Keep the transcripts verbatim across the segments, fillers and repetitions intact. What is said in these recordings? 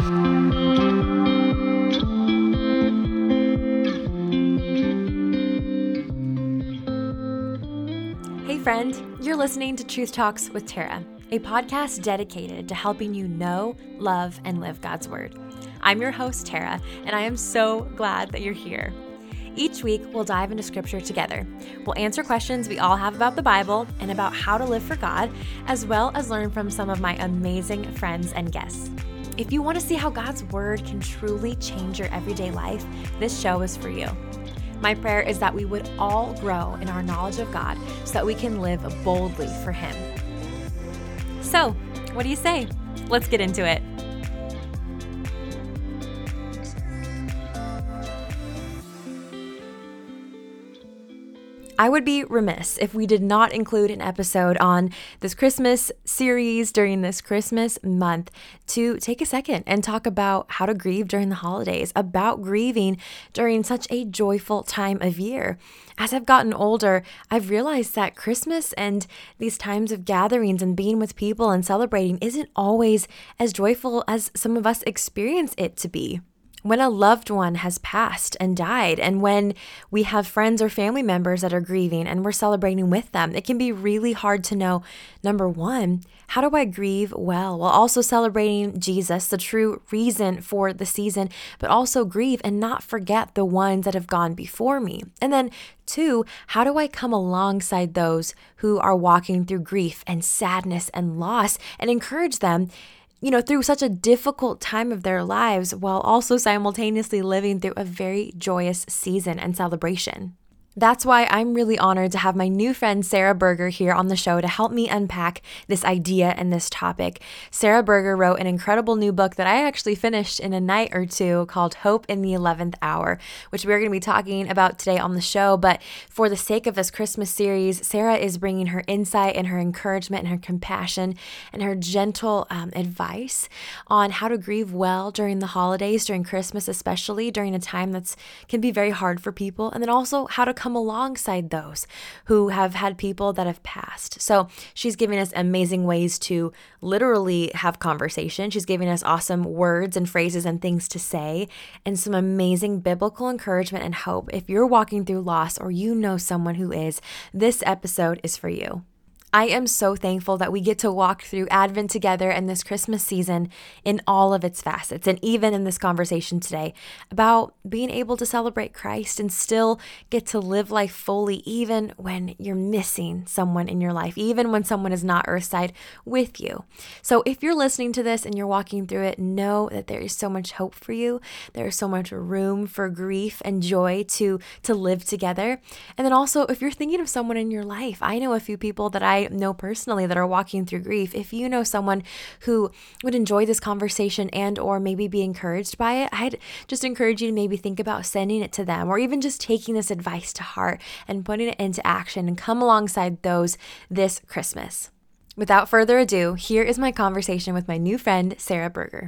Hey friend, you're listening to Truth Talks with Tara, a podcast dedicated to helping you know, love, and live God's Word. I'm your host, Tara, and I am so glad that you're here. Each week, we'll dive into Scripture together. We'll answer questions we all have about the Bible and about how to live for God, as well as learn from some of my amazing friends and guests. If you want to see how God's Word can truly change your everyday life, this show is for you. My prayer is that we would all grow in our knowledge of God so that we can live boldly for Him. So, what do you say? Let's get into it. I would be remiss if we did not include an episode on this Christmas series during this Christmas month to take a second and talk about how to grieve during the holidays, about grieving during such a joyful time of year. As I've gotten older, I've realized that Christmas and these times of gatherings and being with people and celebrating isn't always as joyful as some of us experience it to be. When a loved one has passed and died, and when we have friends or family members that are grieving and we're celebrating with them, it can be really hard to know, number one, how do I grieve well while also celebrating Jesus, the true reason for the season, but also grieve and not forget the ones that have gone before me. And then two, how do I come alongside those who are walking through grief and sadness and loss and encourage them, you know, through such a difficult time of their lives while also simultaneously living through a very joyous season and celebration. That's why I'm really honored to have my new friend Sarah Berger here on the show to help me unpack this idea and this topic. Sarah Berger wrote an incredible new book that I actually finished in a night or two called Hope in the eleventh Hour, which we're going to be talking about today on the show. But for the sake of this Christmas series, Sarah is bringing her insight and her encouragement and her compassion and her gentle um, advice on how to grieve well during the holidays, during Christmas, especially during a time that's can be very hard for people, and then also how to come come alongside those who have had people that have passed. So she's giving us amazing ways to literally have conversation. She's giving us awesome words and phrases and things to say, and some amazing biblical encouragement and hope. If you're walking through loss or you know someone who is, this episode is for you. I am so thankful that we get to walk through Advent together in this Christmas season in all of its facets, and even in this conversation today about being able to celebrate Christ and still get to live life fully even when you're missing someone in your life, even when someone is not earthside with you. So if you're listening to this and you're walking through it, know that there is so much hope for you. There is so much room for grief and joy to, to live together. And then also, if you're thinking of someone in your life, I know a few people that I know personally that are walking through grief. If you know someone who would enjoy this conversation and or maybe be encouraged by it, I'd just encourage you to maybe think about sending it to them, or even just taking this advice to heart and putting it into action and come alongside those this Christmas. Without further ado, here is my conversation with my new friend, Sarah Berger.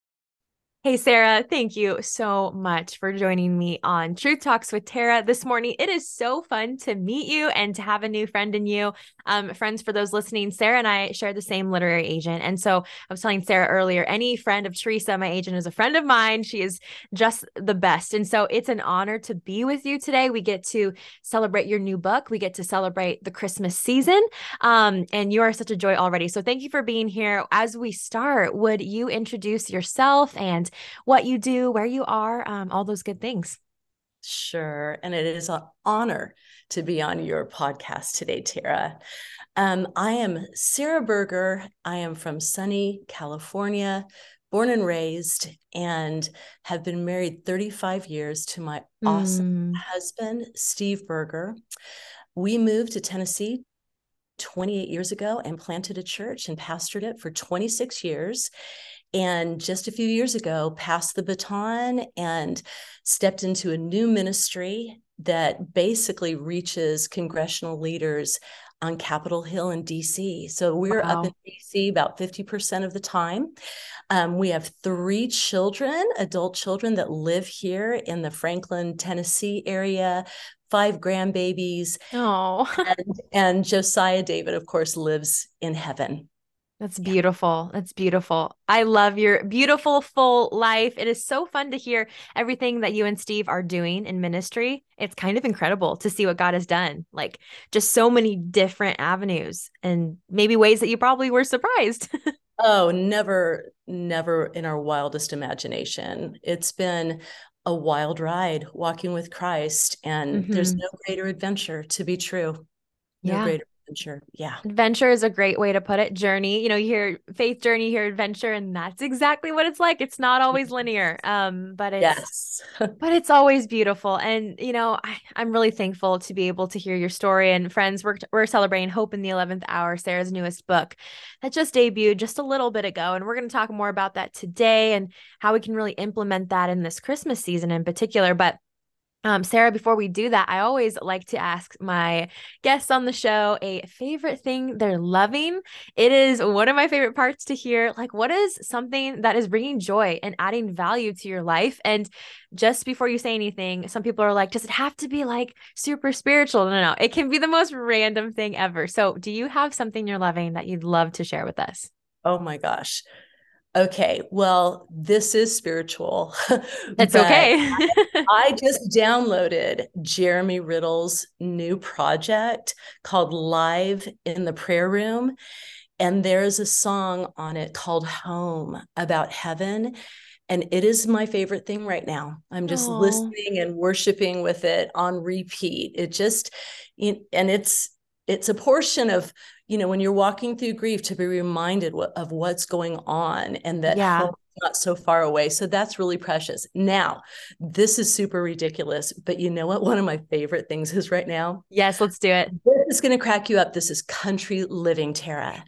Hey, Sarah, thank you so much for joining me on Truth Talks with Tara this morning. It is so fun to meet you and to have a new friend in you. Um, friends, for those listening, Sarah and I share the same literary agent. And so I was telling Sarah earlier, any friend of Teresa, my agent, is a friend of mine. She is just the best. And so it's an honor to be with you today. We get to celebrate your new book. We get to celebrate the Christmas season. Um, and you are such a joy already. So thank you for being here. As we start, would you introduce yourself and what you do, where you are, um, all those good things? Sure. And it is an honor to be on your podcast today, Tara. Um, I am Sarah Berger. I am from sunny California, born and raised, and have been married thirty-five years to my mm. awesome husband, Steve Berger. We moved to Tennessee twenty-eight years ago and planted a church and pastored it for twenty-six years. And just a few years ago, passed the baton and stepped into a new ministry that basically reaches congressional leaders on Capitol Hill in D C. So we're wow. up in D C about fifty percent of the time. Um, we have three children, adult children that live here in the Franklin, Tennessee area, five grandbabies. Oh, and, and Josiah David, of course, lives in heaven. That's beautiful. That's beautiful. I love your beautiful, full life. It is so fun to hear everything that you and Steve are doing in ministry. It's kind of incredible to see what God has done. Like just so many different avenues and maybe ways that you probably were surprised. Oh, never, never in our wildest imagination. It's been a wild ride walking with Christ, and there's hmm no greater adventure to be true. No Yeah. greater adventure. Yeah. Adventure is a great way to put it. Journey, you know, you hear faith journey, you hear adventure, and that's exactly what it's like. It's not always linear. Um, but it's Yes. but it's always beautiful. And, you know, I, I'm really thankful to be able to hear your story. And friends, we're, we're celebrating Hope in the eleventh Hour, Sarah's newest book that just debuted just a little bit ago. And we're going to talk more about that today and how we can really implement that in this Christmas season in particular. But um, Sarah, before we do that, I always like to ask my guests on the show a favorite thing they're loving. It is one of my favorite parts to hear. Like, what is something that is bringing joy and adding value to your life? And just before you say anything, some people are like, does it have to be like super spiritual? No, no, no. It can be the most random thing ever. So, do you have something you're loving that you'd love to share with us? Oh my gosh. Okay. Well, this is spiritual, It's but okay. I just downloaded Jeremy Riddle's new project called Live in the Prayer Room. And there's a song on it called Home about heaven. And it is my favorite thing right now. I'm just Oh, listening and worshiping with it on repeat. It just, and it's, it's a portion of, you know, when you're walking through grief to be reminded of what's going on and that yeah. home is not so far away. So that's really precious. Now, this is super ridiculous, but you know what? One of my favorite things is right now. Yes, let's do it. This is going to crack you up. This is country living, Tara.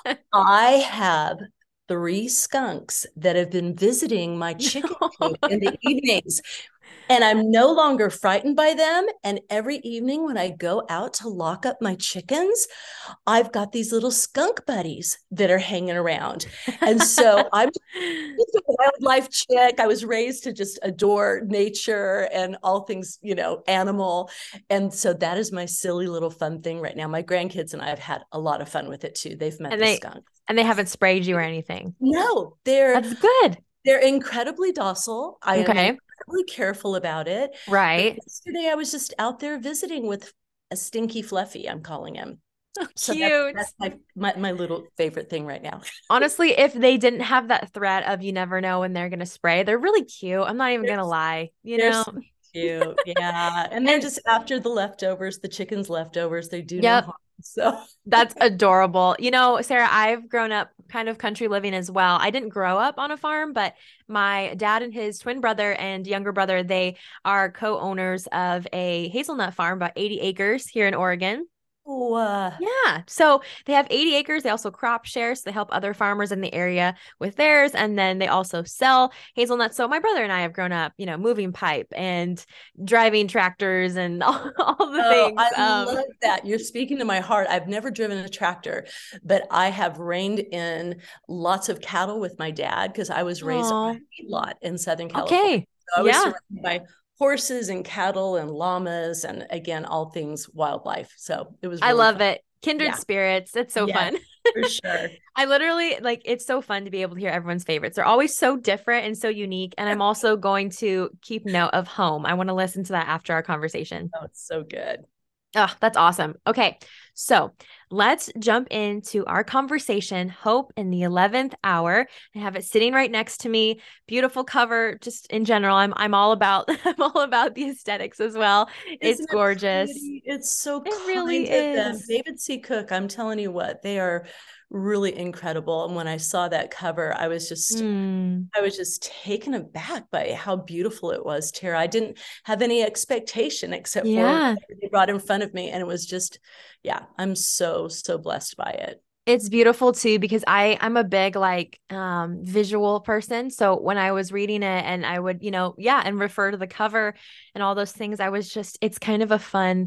I have three skunks that have been visiting my chicken coop in the evenings. And I'm no longer frightened by them. And every evening when I go out to lock up my chickens, I've got these little skunk buddies that are hanging around. And so I'm just a wildlife chick. I was raised to just adore nature and all things, you know, animal. And so that is my silly little fun thing right now. My grandkids and I have had a lot of fun with it too. They've met And the they skunk. and they haven't sprayed you or anything. No, they're That's good. they're incredibly docile. I am Okay. incredibly careful about it. But Right. yesterday I was just out there visiting with a stinky Fluffy, I'm calling him. So that's Cute. that's my, my my little favorite thing right now. Honestly, if they didn't have that threat of you never know when they're gonna spray, they're really cute. I'm not even They're, gonna lie, you they're know? so cute. Yeah. And they're And just after the leftovers, the chicken's leftovers. They do no yep, harm. So that's adorable. You know, Sarah, I've grown up kind of country living as well. I didn't grow up on a farm, but my dad and his twin brother and younger brother, they are co-owners of a hazelnut farm, about eighty acres here in Oregon. oh, uh, Yeah. So they have eighty acres. They also crop share. So they help other farmers in the area with theirs. And then they also sell hazelnuts. So my brother and I have grown up, you know, moving pipe and driving tractors and all, all the oh, things. I Um, love that. You're speaking to my heart. I've never driven a tractor, but I have reined in lots of cattle with my dad because I was raised on oh, a feedlot in Southern California. okay. So I was Yeah. surrounded by horses and cattle and llamas and again, all things wildlife. So it was I really love fun. it. Kindred Yeah. spirits. It's so Yes, fun. for sure. I literally like it's so fun to be able to hear everyone's favorites. They're always so different and so unique. And I'm also going to keep note of home. I want to listen to that after our conversation. Oh, it's so good. Oh, that's awesome. Okay. So let's jump into our conversation, Hope in the eleventh Hour. I have it sitting right next to me. Beautiful cover, just in general. I'm I'm all about I'm all about the aesthetics as well. It's Isn't it gorgeous. pretty? It's so It really kind of them. is. David C. Cook, I'm telling you what, they are really incredible. And when I saw that cover, I was just Mm, I was just taken aback by how beautiful it was, Tara. I didn't have any expectation except for what yeah. they brought in front of me. And it was just, yeah, I'm so, so blessed by it. It's beautiful too because I I'm a big like um visual person. So when I was reading it and I would, you know, yeah, and refer to the cover and all those things, I was just it's kind of a fun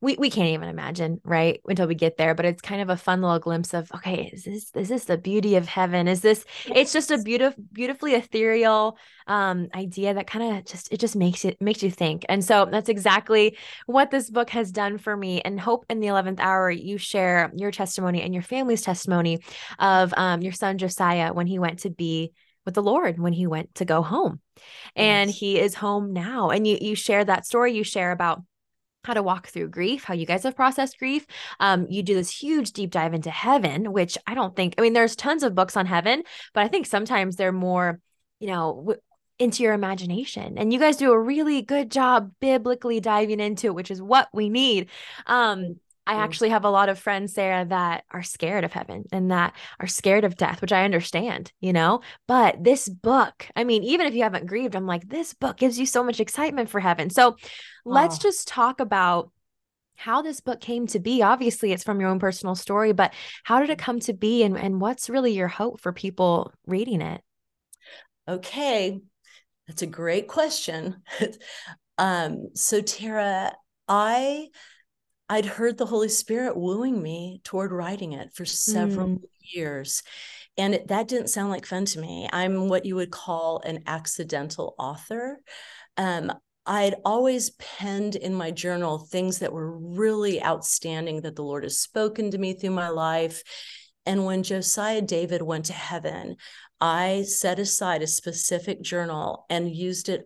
we we can't even imagine, right? Until we get there, but it's kind of a fun little glimpse of, okay, is this is this the beauty of heaven? Is this it's just a beautiful beautifully ethereal um idea that kind of just it just makes it makes you think. And so that's exactly what this book has done for me. And hope in the eleventh hour you share your testimony and your family's testimony of um your son Josiah when he went to be with the Lord, when he went to go home. And Yes. he is home now. And you you share that story, you share about how to walk through grief, how you guys have processed grief. Um, you do this huge deep dive into heaven, which I don't think, I mean, there's tons of books on heaven, but I think sometimes they're more, you know, w- into your imagination. And you guys do a really good job biblically diving into it, which is what we need. Um, I Mm. actually have a lot of friends, Sarah, that are scared of heaven and that are scared of death, which I understand, you know, but this book, I mean, even if you haven't grieved, I'm like, this book gives you so much excitement for heaven. So let's Oh. just talk about how this book came to be. Obviously, it's from your own personal story, but how did it come to be? And, and what's really your hope for people reading it? Okay. That's a great question. um, so Tara, I I'd heard the Holy Spirit wooing me toward writing it for several Mm, years. And it, that didn't sound like fun to me. I'm what you would call an accidental author. Um, I'd always penned in my journal things that were really outstanding that the Lord has spoken to me through my life. And when Josiah David went to heaven, I set aside a specific journal and used it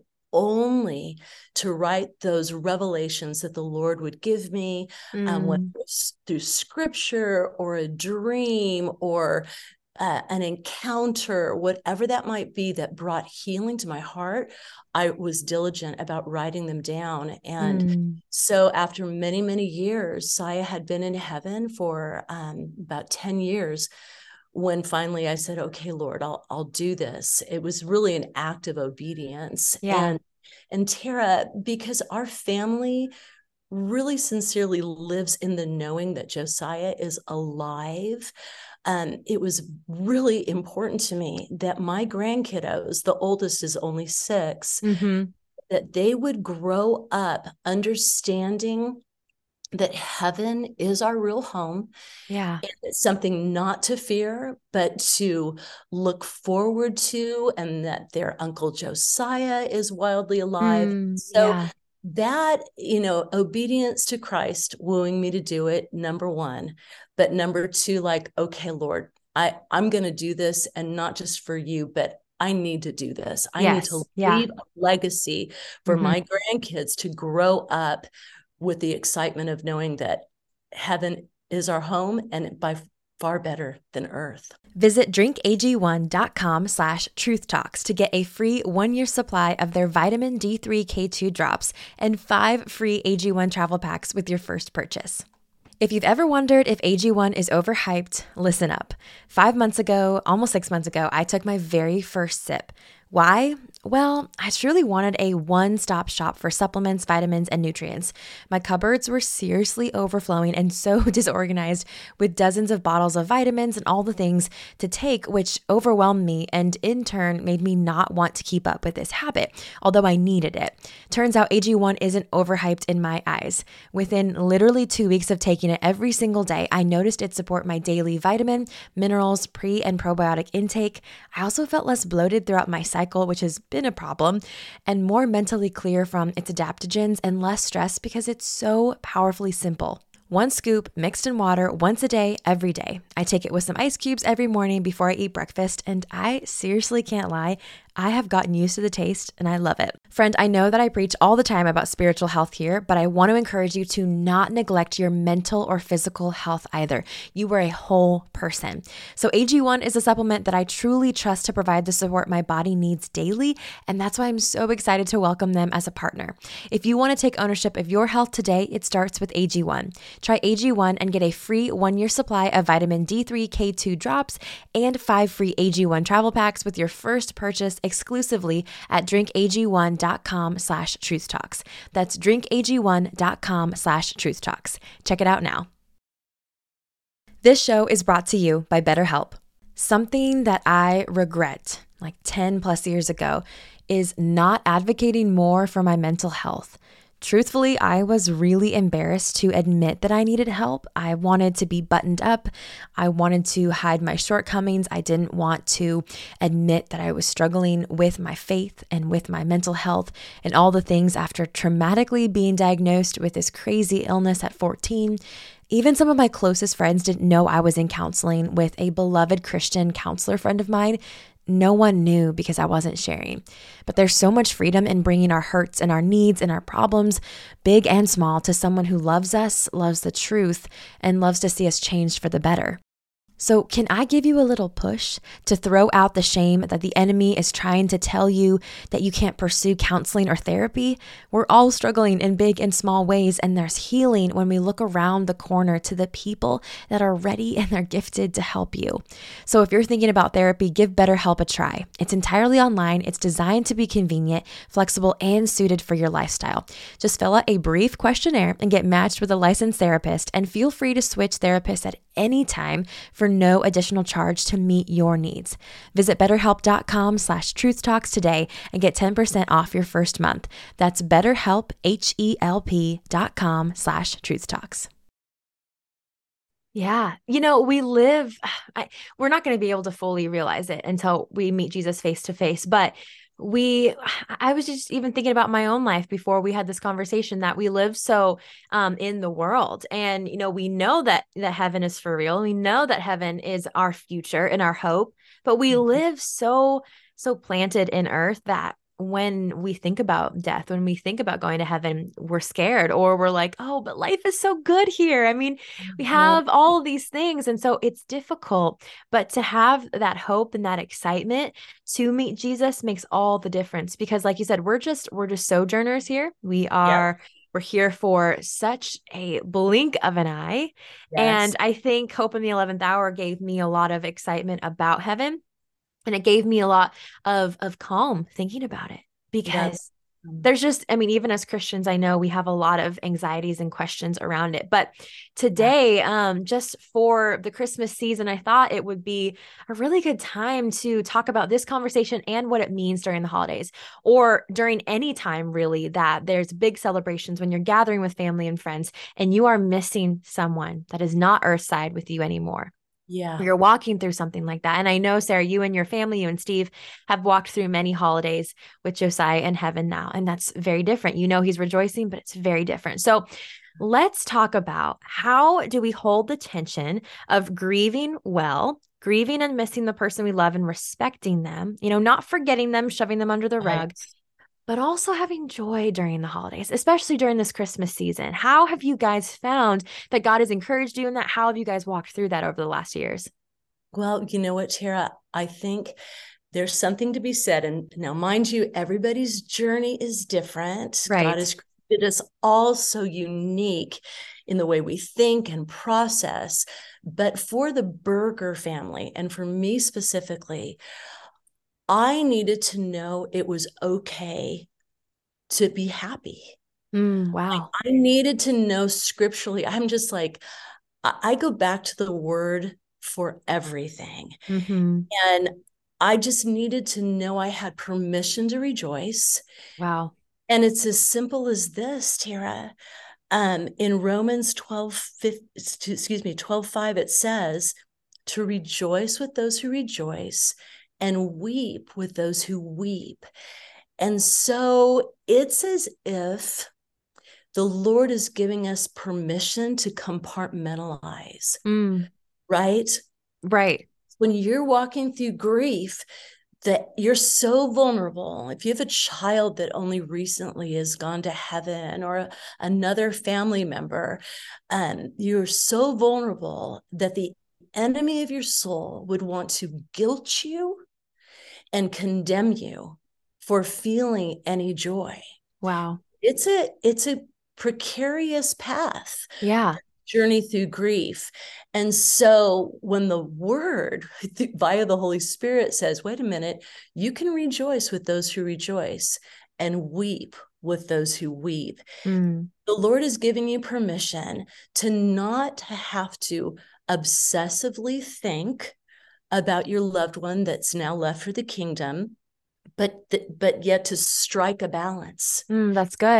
only to write those revelations that the Lord would give me, um, whether mm, it was through scripture or a dream or uh, an encounter, whatever that might be that brought healing to my heart. I was diligent about writing them down. And mm. so after many, many years, Saya had been in heaven for um, about ten years. When finally I said, okay, Lord, I'll, I'll do this. It was really an act of obedience. Yeah. And, and Tara, because our family really sincerely lives in the knowing that Josiah is alive, um, it was really important to me that my grandkiddos, the oldest is only six, Mm-hmm. that they would grow up understanding that heaven is our real home. Yeah. And it's something not to fear, but to look forward to, and that their Uncle Josiah is wildly alive. Mm, So yeah. that, you know, obedience to Christ wooing me to do it, number one. But number two, like, okay, Lord, I, I'm going to do this, and not just for you, but I need to do this. I need to Yes. Yeah. leave a legacy for Mm-hmm. my grandkids to grow up with the excitement of knowing that heaven is our home, and by far better than earth. Visit drinkag1.com slash truth talks to get a free one-year supply of their vitamin D three K two drops and five free A G one travel packs with your first purchase. If you've ever wondered if A G one is overhyped, listen up. Five months ago, almost six months ago, I took my very first sip. Why? Well, I truly wanted a one-stop shop for supplements, vitamins, and nutrients. My cupboards were seriously overflowing and so disorganized with dozens of bottles of vitamins and all the things to take, which overwhelmed me and in turn made me not want to keep up with this habit, although I needed it. Turns out A G one isn't overhyped in my eyes. Within literally two weeks of taking it every single day, I noticed it support my daily vitamin, minerals, pre and probiotic intake. I also felt less bloated throughout my cycle, which has been a problem, and more mentally clear from its adaptogens and less stress because it's so powerfully simple. One scoop mixed in water once a day, every day. I take it with some ice cubes every morning before I eat breakfast, and I seriously can't lie, I have gotten used to the taste and I love it. Friend, I know that I preach all the time about spiritual health here, but I want to encourage you to not neglect your mental or physical health either. You are a whole person. So A G one is a supplement that I truly trust to provide the support my body needs daily, and that's why I'm so excited to welcome them as a partner. If you want to take ownership of your health today, it starts with A G one. Try A G one and get a free one-year supply of vitamin D three K two drops and five free A G one travel packs with your first purchase exclusively at drinkag1.com slash truth talks. That's drinkag1.com slash truth talks. Check it out now. This show is brought to you by BetterHelp. Something that I regret, like ten plus years ago, is not advocating more for my mental health. Truthfully, I was really embarrassed to admit that I needed help. I wanted to be buttoned up. I wanted to hide my shortcomings. I didn't want to admit that I was struggling with my faith and with my mental health and all the things after traumatically being diagnosed with this crazy illness at fourteen. Even some of my closest friends didn't know I was in counseling with a beloved Christian counselor friend of mine. No one knew because I wasn't sharing. But there's so much freedom in bringing our hurts and our needs and our problems, big and small, to someone who loves us, loves the truth, and loves to see us changed for the better. So can I give you a little push to throw out the shame that the enemy is trying to tell you that you can't pursue counseling or therapy? We're all struggling in big and small ways, and there's healing when we look around the corner to the people that are ready and they're gifted to help you. So if you're thinking about therapy, give BetterHelp a try. It's entirely online. It's designed to be convenient, flexible, and suited for your lifestyle. Just fill out a brief questionnaire and get matched with a licensed therapist, and feel free to switch therapists at any time for no additional charge to meet your needs. Visit betterhelp.com slash truth talks today and get ten percent off your first month. That's betterhelp, H-E-L-P dot com slash truth talks. Yeah. You know, we live, I, we're not going to be able to fully realize it until we meet Jesus face to face, but we, I was just even thinking about my own life before we had this conversation, that we live so um, in the world. And, you know, we know that, that heaven is for real. We know that heaven is our future and our hope, but we Mhm. live so, so planted in earth that when we think about death, when we think about going to heaven, we're scared, or we're like, oh, but life is so good here. I mean, we Mhm. have all of these things. And so it's difficult, but to have that hope and that excitement to meet Jesus makes all the difference, because like you said, we're just, we're just sojourners here. We Yep. are, we're here for such a blink of an eye. And Yes. I think Hope in the eleventh Hour gave me a lot of excitement about heaven. And it gave me a lot of, of calm thinking about it, because That's um, there's just, I mean, even as Christians, I know we have a lot of anxieties and questions around it. But yeah. today, um, just for the Christmas season, I thought it would be a really good time to talk about this conversation and what it means during the holidays, or during any time really that there's big celebrations, when you're gathering with family and friends and you are missing someone that is not earthside with you anymore. Yeah. You're walking through something like that. And I know, Sarah, you and your family, you and Steve, have walked through many holidays with Josiah in heaven now. And that's very different. You know, he's rejoicing, but it's very different. So let's talk about, how do we hold the tension of grieving well, grieving and missing the person we love and respecting them, you know, not forgetting them, shoving them under the Right. rug, but also having joy during the holidays, especially during this Christmas season. How have you guys found that God has encouraged you in that? How have you guys walked through that over the last years? Well, you know what, Tara? I think there's something to be said. And now, mind you, everybody's journey is different. God Right. has created us all so unique in the way we think and process. But for the Berger family, and for me specifically, I needed to know it was okay to be happy. Mm, wow. I needed to know scripturally. I'm just like, I go back to the word for everything. Mm-hmm. And I just needed to know I had permission to rejoice. Wow. And it's as simple as this, Tara. Um, in Romans twelve, excuse me, twelve five, it says to rejoice with those who rejoice and weep with those who weep. And so it's as if the Lord is giving us permission to compartmentalize, Mm, right? right. When you're walking through grief, that you're so vulnerable. If you have a child that only recently has gone to heaven, or a, another family member, um, you're so vulnerable that the enemy of your soul would want to guilt you and condemn you for feeling any joy. Wow. It's a it's a precarious path, Yeah. journey through grief. And so when the word via the Holy Spirit says, wait a minute, you can rejoice with those who rejoice and weep with those who weep. Mm, The Lord is giving you permission to not have to obsessively think about your loved one that's now left for the kingdom, but th- but yet to strike a balance. mm, that's good.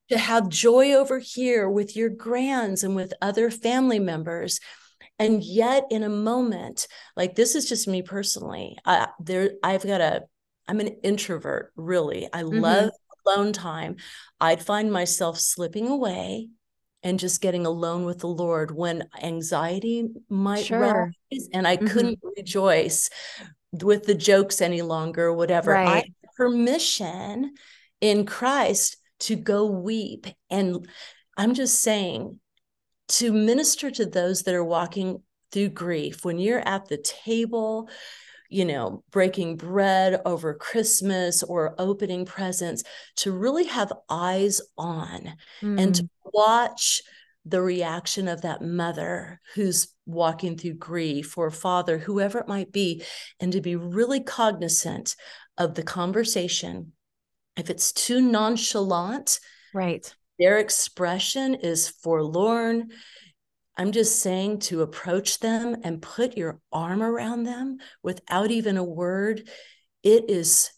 to have joy over here with your grands and with other family members. And yet in a moment, like this is just me personally, I, there, I've got a, I'm an introvert, really. I Mm-hmm. love alone time. I'd find myself slipping away and just getting alone with the Lord when anxiety might Sure. rise and I Mm-hmm. couldn't rejoice with the jokes any longer, whatever. I have Right. permission in Christ to go weep. And I'm just saying, to minister to those that are walking through grief, when you're at the table, you know, breaking bread over Christmas or opening presents, to really have eyes on and to Mm. watch the reaction of that mother who's walking through grief, or father, whoever it might be, and to be really cognizant of the conversation. If it's too nonchalant, Right. their expression is forlorn, I'm just saying to approach them and put your arm around them without even a word. It is,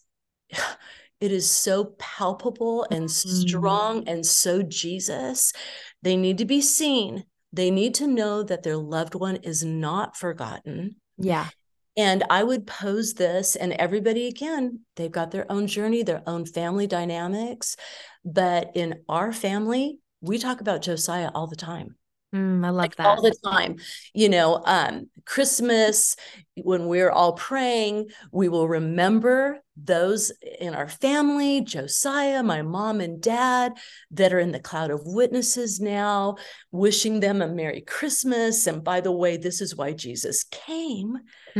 it is so palpable and Mm. strong and so Jesus. They need to be seen. They need to know that their loved one is not forgotten. Yeah. And I would pose this, and everybody, again, they've got their own journey, their own family dynamics. But in our family, we talk about Josiah all the time. Mm, I love Like that. all the time, you know, um, Christmas, when we're all praying, we will remember those in our family, Josiah, my mom and dad, that are in the cloud of witnesses now, wishing them a Merry Christmas. And by the way, this is why Jesus came,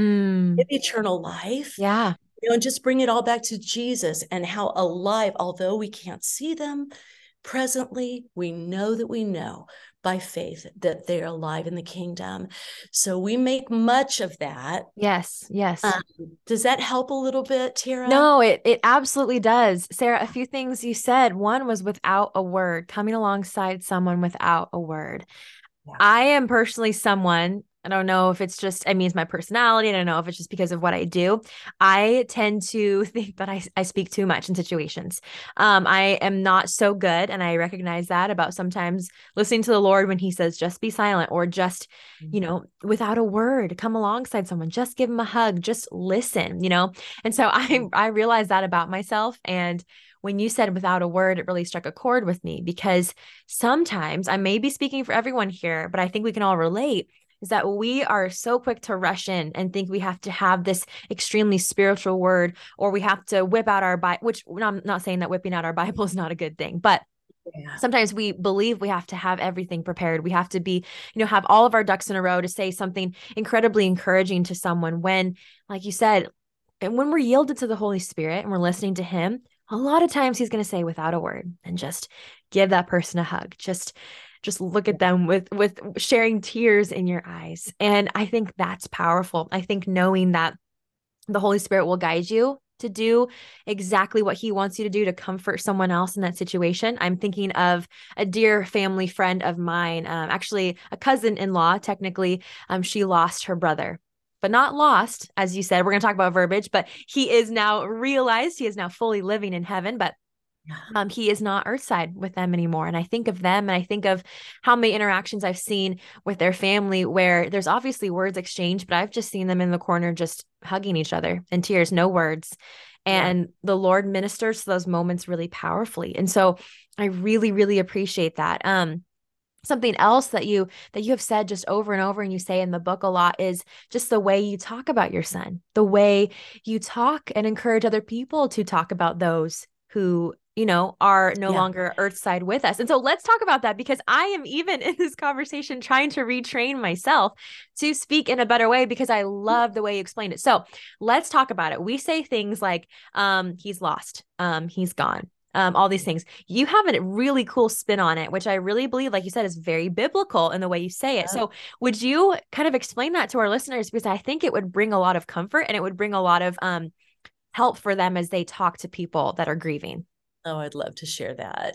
Mm. eternal life. Yeah. You know, and just bring it all back to Jesus and how alive, although we can't see them presently, we know that we know by faith that they're alive in the kingdom. So we make much of that. Yes. Yes. Um, does that help a little bit, Tara? No, it it absolutely does. Sarah, a few things you said. One was without a word, coming alongside someone without a word. Yeah. I am personally someone, I don't know if it's just, I mean, it's my personality. I don't know if it's just because of what I do. I tend to think that I, I speak too much in situations. Um, I am not so good. And I recognize that about sometimes listening to the Lord when he says, just be silent, or just, you know, without a word, come alongside someone, just give them a hug, just listen, you know? And so I, I realized that about myself. And when you said without a word, it really struck a chord with me, because sometimes I may be speaking for everyone here, but I think we can all relate, is that we are so quick to rush in and think we have to have this extremely spiritual word, or we have to whip out our Bible, which I'm not saying that whipping out our Bible is not a good thing, but Yeah. sometimes we believe we have to have everything prepared. We have to be, you know, have all of our ducks in a row to say something incredibly encouraging to someone when, like you said, and when we're yielded to the Holy Spirit and we're listening to him, a lot of times he's going to say without a word and just give that person a hug. Just just look at them with with sharing tears in your eyes. And I think that's powerful. I think knowing that the Holy Spirit will guide you to do exactly what he wants you to do to comfort someone else in that situation. I'm thinking of a dear family friend of mine, um, actually a cousin-in-law, technically. Um, she lost her brother, but not lost, as you said. We're going to talk about verbiage, but he is now realized, he is now fully living in heaven, but um, he is not earthside with them anymore. And I think of them, and I think of how many interactions I've seen with their family where there's obviously words exchanged, but I've just seen them in the corner just hugging each other in tears, no words. And yeah. The Lord ministers to those moments really powerfully. And so I really, really appreciate that. Um, Something else that you that you have said just over and over, and you say in the book a lot, is just the way you talk about your son, the way you talk and encourage other people to talk about those who, you know, are no Yeah. longer earthside with us. And so let's talk about that, because I am even in this conversation trying to retrain myself to speak in a better way, because I love the way you explained it. So let's talk about it. We say things like, um, he's lost, um, he's gone. Um, all these things. You have a really cool spin on it, which I really believe, like you said, is very biblical in the way you say it. So would you kind of explain that to our listeners? Because I think it would bring a lot of comfort, and it would bring a lot of um, help for them as they talk to people that are grieving. Oh, I'd love to share that.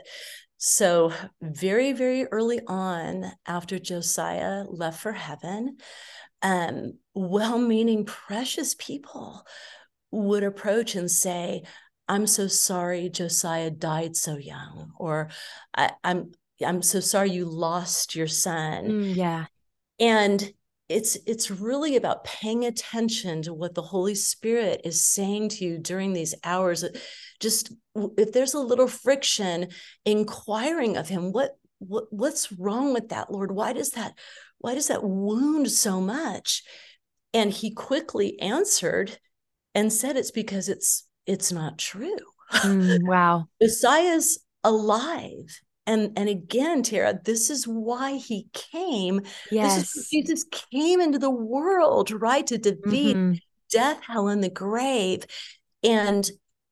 So very, very early on, after Josiah left for heaven, um, well-meaning, precious people would approach and say, I'm so sorry Josiah died so young, or I, I'm I'm so sorry you lost your son. Mm, yeah. And it's it's really about paying attention to what the Holy Spirit is saying to you during these hours. Just if there's a little friction, inquiring of him, what what what's wrong with that, Lord? Why does that why does that wound so much? And he quickly answered and said it's because it's it's not true. Mm, wow. Messiah's alive. And, and again, Tara, this is why he came. This is Yes. Jesus came into the world, right? To defeat Mm-hmm. death, hell, and the grave. And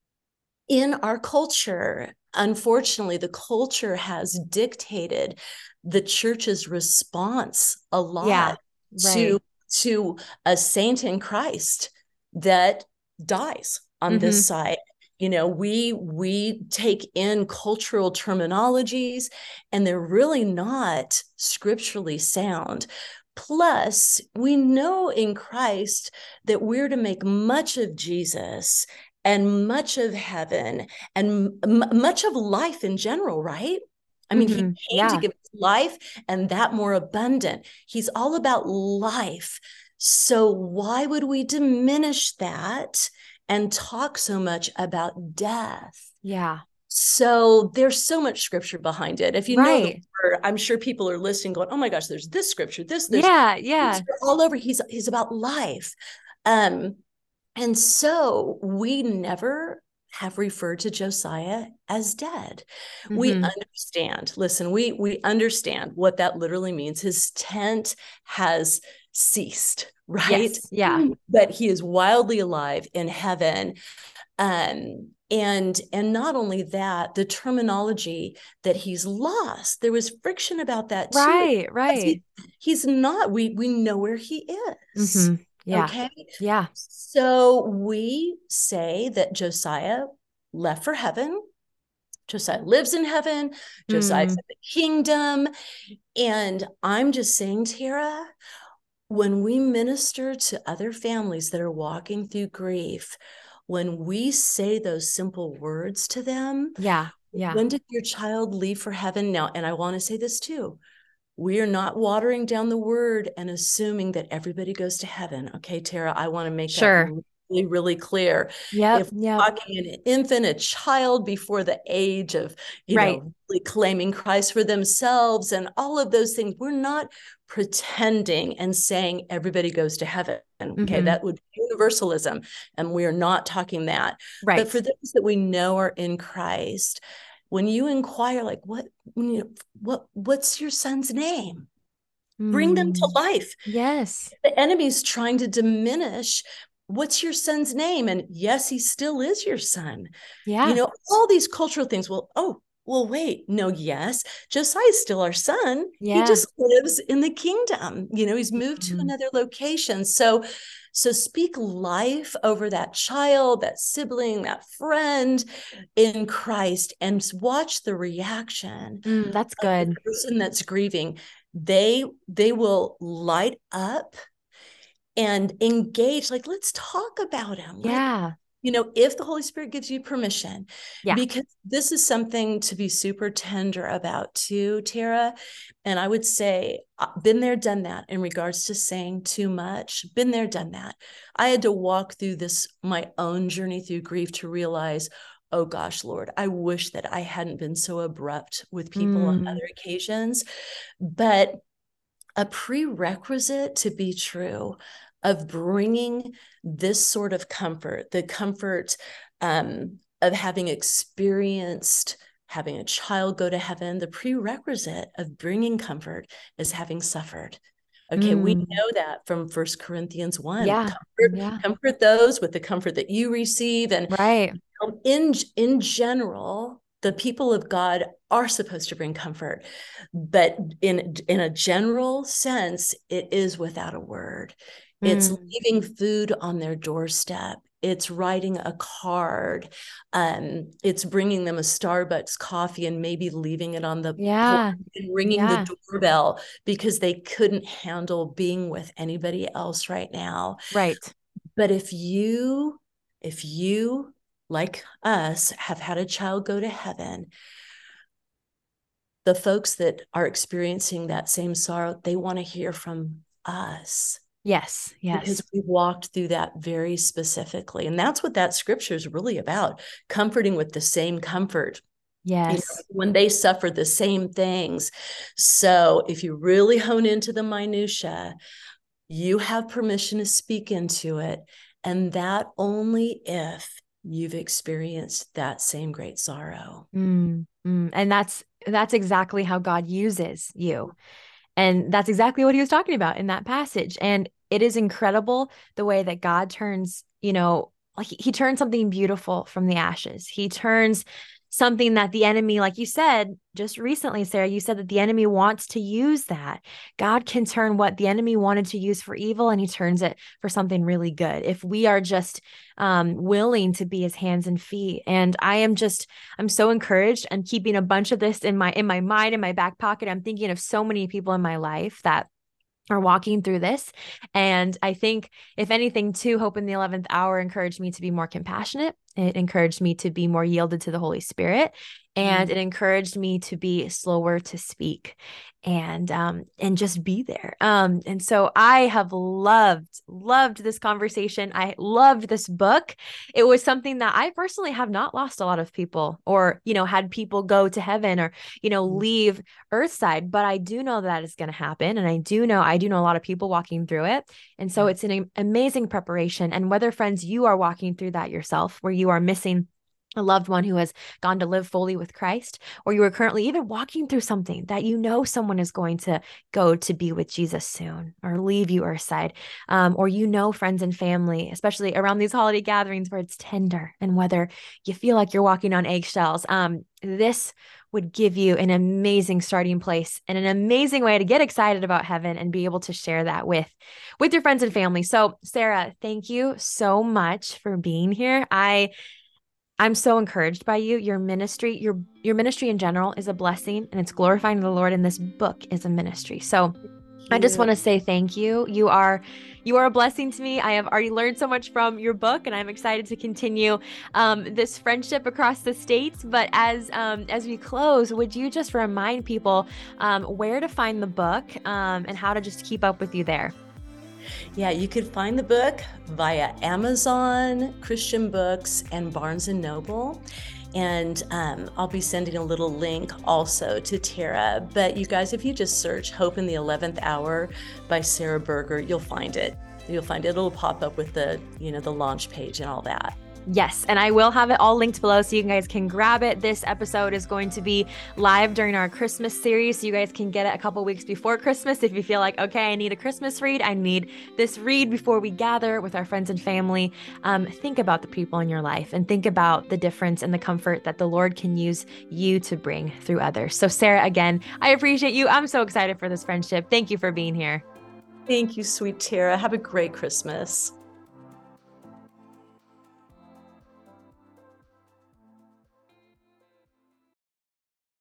in our culture, unfortunately, the culture has dictated the church's response a Yeah. lot to, Right. to a saint in Christ that dies on Mm-hmm. this side. You know, we we take in cultural terminologies and they're really not scripturally sound. Plus, we know in Christ that we're to make much of Jesus and much of heaven and m- much of life in general, right? I mean, he Mm-hmm. came to Yeah. give us life and that more abundant. He's all about life. So, why would we diminish that and talk so much about death? Yeah. So there's so much scripture behind it. If you know the Right. word, I'm sure people are listening going, oh my gosh, there's this scripture, this, there's Yeah. Yeah. all over. He's he's about life. Um, and so we never have referred to Josiah as dead. We Mm-hmm. understand, listen, we we understand what that literally means. His tent has ceased, right? Yes. Yeah. But he is wildly alive in heaven. Um, and and not only that, the terminology that he's lost, there was friction about that too. Right. Right. He, he's not, we we know where he is. Mm-hmm. Yeah. Okay. Yeah. So we say that Josiah left for heaven. Josiah lives in heaven. Josiah's Mm. in the kingdom. And I'm just saying, Tara, when we minister to other families that are walking through grief, when we say those simple words to them, Yeah. Yeah. when did your child leave for heaven? Now, and I want to say this too. We are not watering down the word and assuming that everybody goes to heaven. Okay, Tara, I want to make that Sure. really, really clear. Yep. If Yep. we're talking an infant, a child before the age of, you Right. know, really claiming Christ for themselves and all of those things, we're not pretending and saying everybody goes to heaven. Okay, Mm-hmm. that would be universalism. And we are not talking that. But Right. for those that we know are in Christ, when you inquire, like, what, you know, what, what's your son's name? Bring them to Mm. life. Yes. The enemy's trying to diminish. What's your son's name? And yes, he still is your son. You Yeah. know, all these cultural things. Well, oh, well, wait, no, yes, Josiah's still our son. He Yeah. just lives in the kingdom. You know, he's moved to Mm. another location. So, so speak life over that child, that sibling, that friend in Christ, and watch the reaction Mm, that's of the good. person that's grieving. They they will light up and engage. Like, let's talk about him. Like, Yeah. you know, if the Holy Spirit gives you permission, Yeah. because this is something to be super tender about too, Tara. And I would say, uh, been there, done that in regards to saying too much, been there, done that. I had to walk through this, my own journey through grief to realize, oh gosh, Lord, I wish that I hadn't been so abrupt with people on Mm. other occasions. But a prerequisite to be true of bringing this sort of comfort, the comfort um, of having experienced having a child go to heaven, the prerequisite of bringing comfort is having suffered. Okay, we Mm. know that from First Corinthians one. Yeah. Comfort, Yeah. comfort those with the comfort that you receive. And Right. in, in general, the people of God are supposed to bring comfort, but in, in a general sense, it is without a word. It's Mm. leaving food on their doorstep. It's writing a card. Um, it's bringing them a Starbucks coffee and maybe leaving it on the porch Yeah. and ringing the Yeah. doorbell because they couldn't handle being with anybody else right now. Right. But if you, if you like us, have had a child go to heaven, the folks that are experiencing that same sorrow, they want to hear from us. Yes, yes. Because we walked through that very specifically. And that's what that scripture is really about, comforting with the same comfort. Yes. You know, when they suffer the same things. So if you really hone into the minutia, you have permission to speak into it. And that only if you've experienced that same great sorrow. Mm, mm. And that's, that's exactly how God uses you. And that's exactly what he was talking about in that passage. And it is incredible the way that God turns, you know, like he, he turns something beautiful from the ashes. He turns something that the enemy, like you said just recently, Sarah, you said that the enemy wants to use that. God can turn what the enemy wanted to use for evil, and he turns it for something really good if we are just um, willing to be his hands and feet. And I am just, I'm so encouraged and keeping a bunch of this in my, in my mind, in my back pocket. I'm thinking of so many people in my life that are walking through this. And I think, if anything, too, Hope in the eleventh Hour encouraged me to be more compassionate. It encouraged me to be more yielded to the Holy Spirit. And mm. it encouraged me to be slower to speak and, um, and just be there. Um, and so I have loved, loved this conversation. I loved this book. It was something that I personally have not lost a lot of people, or, you know, had people go to heaven, or, you know, mm. leave Earthside, but I do know that is going to happen. And I do know, I do know a lot of people walking through it. And so yeah. it's an amazing preparation. And whether, friends, you are walking through that yourself, where you are missing a loved one who has gone to live fully with Christ, or you are currently even walking through something that you know someone is going to go to be with Jesus soon, or leave you Earthside, um, or you know friends and family, especially around these holiday gatherings where it's tender, and whether you feel like you're walking on eggshells, um, this would give you an amazing starting place and an amazing way to get excited about heaven and be able to share that with, with your friends and family. So, Sarah, thank you so much for being here. I I'm so encouraged by you. Your ministry, your your ministry in general is a blessing, and it's glorifying the Lord. And this book is a ministry. So I just want to say thank you. You are you are a blessing to me. I have already learned so much from your book, and I'm excited to continue um, this friendship across the states. But as um, as we close, would you just remind people um, where to find the book um, and how to just keep up with you there? Yeah, you could find the book via Amazon, Christian Books, and Barnes and Noble. And um, I'll be sending a little link also to Tara. But you guys, if you just search Hope in the eleventh Hour by Sarah Berger, you'll find it. You'll find it. It'll pop up with the, you know, the launch page and all that. Yes, and I will have it all linked below so you guys can grab it. This episode is going to be live during our Christmas series, so you guys can get it a couple weeks before Christmas if you feel like, okay, I need a Christmas read. I need this read before we gather with our friends and family. Um, think about the people in your life, and think about the difference and the comfort that the Lord can use you to bring through others. So, Sarah, again, I appreciate you. I'm so excited for this friendship. Thank you for being here. Thank you, sweet Tara. Have a great Christmas.